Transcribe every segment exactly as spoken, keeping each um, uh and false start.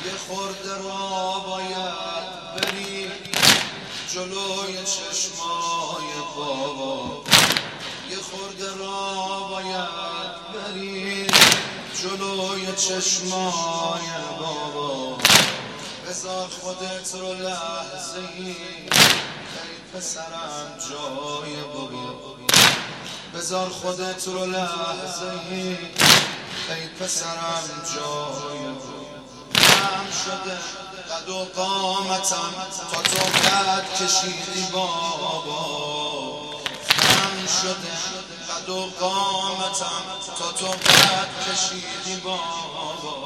یه خورده را باید بری جلوی چشمای بابا، یه خورده را باید بری جلوی چشمای بابا. بذار خودت رو لحظه ای ای پسرم جای بابا، بذار خودت رو لحظه ای ای پسرم جای بابا. هم شده قد و قامتم تا تو قد کشیدی بابا، هم شده قد و قامتم تا تو قد کشیدی بابا.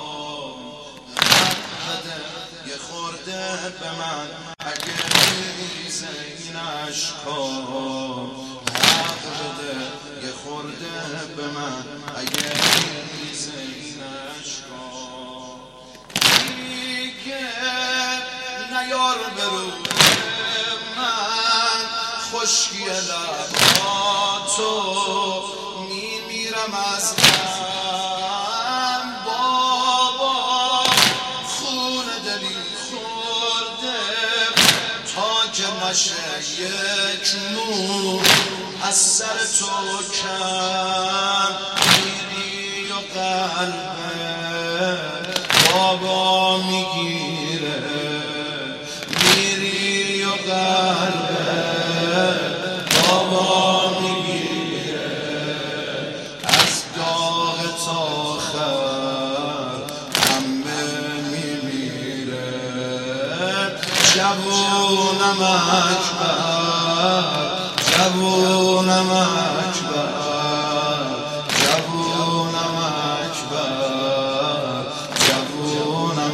حق بده یه خورده به من اگه میریزه این عشقا، حق بده یه خورده به من اگه میریزه این عشقا. نیار به روی من خشکی لباتو، میمیرم از غم بابا. خون دلی خورده تا که نشه یک مو از سر تو کم، میری و قلبه بابا میگیره، میری و قلبه بابا میگیره. از داغ تا آخر همه میمیره. جوونم اکبر، جوونم اکبر، جوونم اکبر، جوونم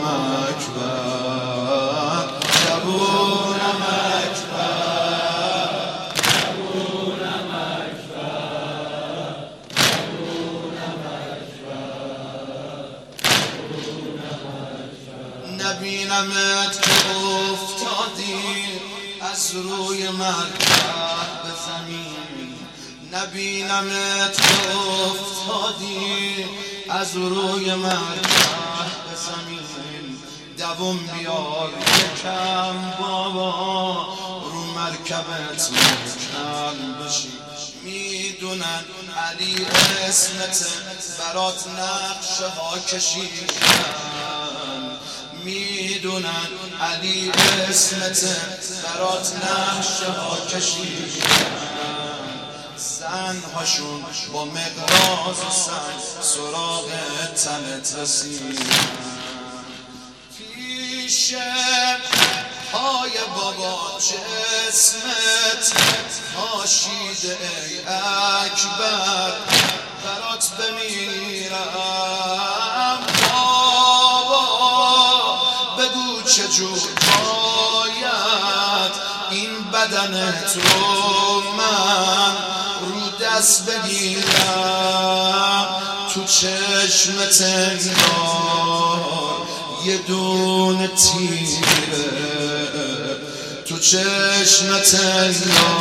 اکبر، جوونم اکبر، جوونم اکبر، جوونم اکبر. نبینمت که افتادی از روی مرکب به زمین، نبینمت که افتادی از روی مرکب به زمین. دوم بیار یکم بابا رو مرکبت محکم بشی. میدونن علی اسمت برات نقشه ها کشیدن، میدونن علی اسمت برات نقشه ها کشیدن. زن هاشون با مقراض و سنگ سراغ تنت رسیدن. پیش پای بابا جسمت پاشیده ای اکبر، برات بمیرم بابا. بگو چجور باید این بدنت رو من رو دست بگیرم. تو چشمت انگار یه دونه تیره، تو چشمت انگار